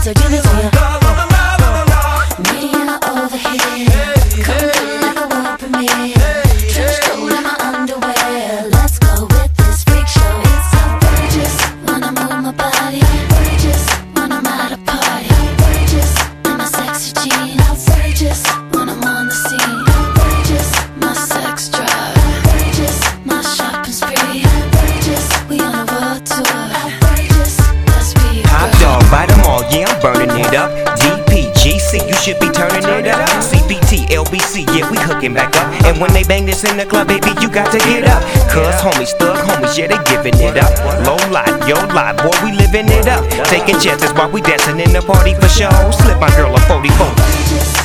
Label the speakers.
Speaker 1: So give it to you. Media over here. Come through like a world premiere. Trench coat in my underwear. Let's go with this freak show. It's outrageous when I move my body. Outrageous when I'm at a party. Outrageous in my sexy jeans. Outrageous when I'm on the scene. Outrageous, my sex drive. Outrageous, my shopping spree. Outrageous, we on a world tour. Outrageous, let's be
Speaker 2: Hot dog, bite them all, yeah, I'm burning it up. DPGC, you should be turning it up. CPT, LBC, yeah, we hooking back up. And when they bang this in the club, baby, you got to get up. Cuz homies, thug homies, yeah, they giving it up. Low life, yo life, boy, we living it up. Taking chances while we dancing in the party for show. Slip my girl a 44.